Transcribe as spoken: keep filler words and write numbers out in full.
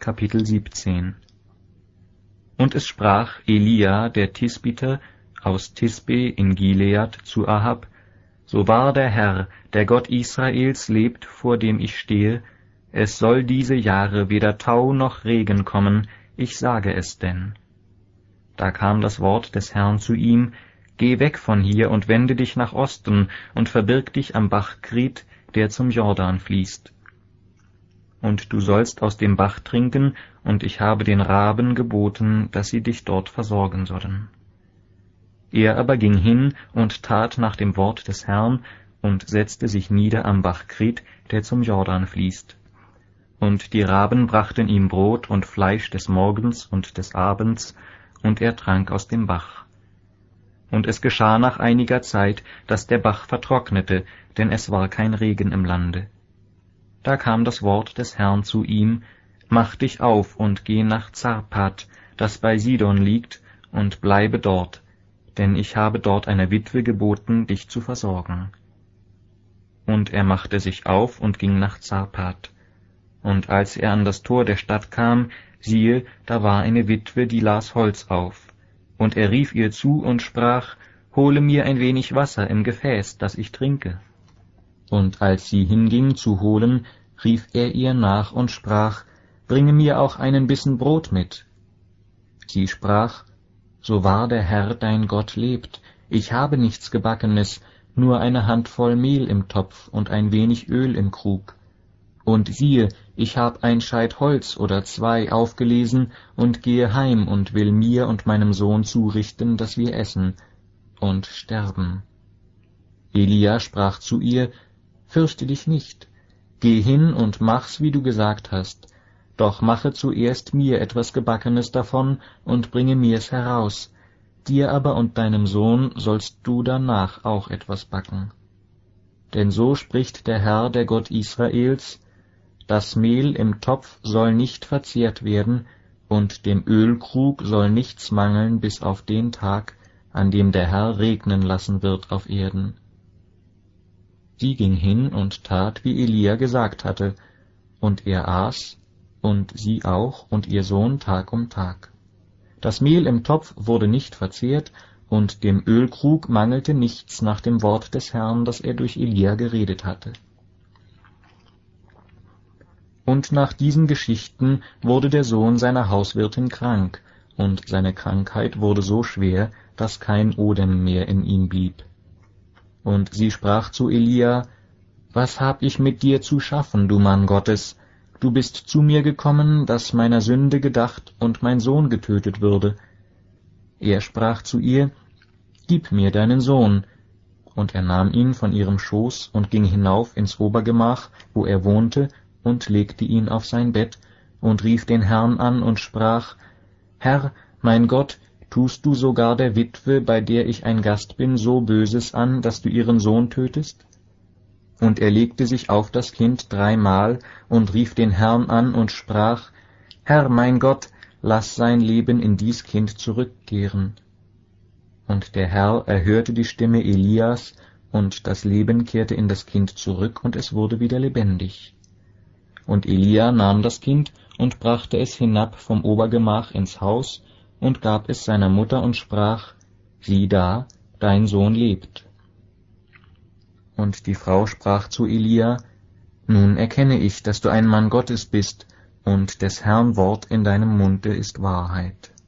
Kapitel siebzehn. Und es sprach Elia, der Tisbiter, aus Tisbe in Gilead, zu Ahab: So wahr der Herr, der Gott Israels, lebt, vor dem ich stehe, es soll diese Jahre weder Tau noch Regen kommen, ich sage es denn. Da kam das Wort des Herrn zu ihm: Geh weg von hier und wende dich nach Osten und verbirg dich am Bach Krit, der zum Jordan fließt. Und du sollst aus dem Bach trinken, und ich habe den Raben geboten, dass sie dich dort versorgen sollen. Er aber ging hin und tat nach dem Wort des Herrn und setzte sich nieder am Bach Krit, der zum Jordan fließt. Und die Raben brachten ihm Brot und Fleisch des Morgens und des Abends, und er trank aus dem Bach. Und es geschah nach einiger Zeit, dass der Bach vertrocknete, denn es war kein Regen im Lande. Da kam das Wort des Herrn zu ihm: Mach dich auf und geh nach Zarpat, das bei Sidon liegt, und bleibe dort, denn ich habe dort einer Witwe geboten, dich zu versorgen. Und er machte sich auf und ging nach Zarpat. Und als er an das Tor der Stadt kam, siehe, da war eine Witwe, die las Holz auf. Und er rief ihr zu und sprach: Hole mir ein wenig Wasser im Gefäß, dass ich trinke. Und als sie hinging zu holen, rief er ihr nach und sprach: Bringe mir auch einen Bissen Brot mit. Sie sprach: So wahr der Herr dein Gott lebt, ich habe nichts Gebackenes, nur eine Handvoll Mehl im Topf und ein wenig Öl im Krug. Und siehe, ich hab ein Scheit Holz oder zwei aufgelesen und gehe heim und will mir und meinem Sohn zurichten, dass wir essen und sterben. Elia sprach zu ihr: Fürchte dich nicht, geh hin und mach's, wie du gesagt hast, doch mache zuerst mir etwas Gebackenes davon und bringe mir's heraus, dir aber und deinem Sohn sollst du danach auch etwas backen. Denn so spricht der Herr, der Gott Israels: Das Mehl im Topf soll nicht verzehrt werden, und dem Ölkrug soll nichts mangeln bis auf den Tag, an dem der Herr regnen lassen wird auf Erden. Sie ging hin und tat, wie Elia gesagt hatte, und er aß, und sie auch und ihr Sohn Tag um Tag. Das Mehl im Topf wurde nicht verzehrt, und dem Ölkrug mangelte nichts nach dem Wort des Herrn, das er durch Elia geredet hatte. Und nach diesen Geschichten wurde der Sohn seiner Hauswirtin krank, und seine Krankheit wurde so schwer, dass kein Odem mehr in ihm blieb. Und sie sprach zu Elia: Was hab ich mit dir zu schaffen, du Mann Gottes? Du bist zu mir gekommen, dass meiner Sünde gedacht und mein Sohn getötet würde. Er sprach zu ihr: Gib mir deinen Sohn. Und er nahm ihn von ihrem Schoß und ging hinauf ins Obergemach, wo er wohnte, und legte ihn auf sein Bett und rief den Herrn an und sprach: Herr, mein Gott, tust du sogar der Witwe, bei der ich ein Gast bin, so Böses an, dass du ihren Sohn tötest? Und er legte sich auf das Kind dreimal und rief den Herrn an und sprach: Herr, mein Gott, lass sein Leben in dies Kind zurückkehren. Und der Herr erhörte die Stimme Elias, und das Leben kehrte in das Kind zurück, und es wurde wieder lebendig. Und Elia nahm das Kind und brachte es hinab vom Obergemach ins Haus und gab es seiner Mutter und sprach: Sieh da, dein Sohn lebt. Und die Frau sprach zu Elia: Nun erkenne ich, dass du ein Mann Gottes bist, und des Herrn Wort in deinem Munde ist Wahrheit.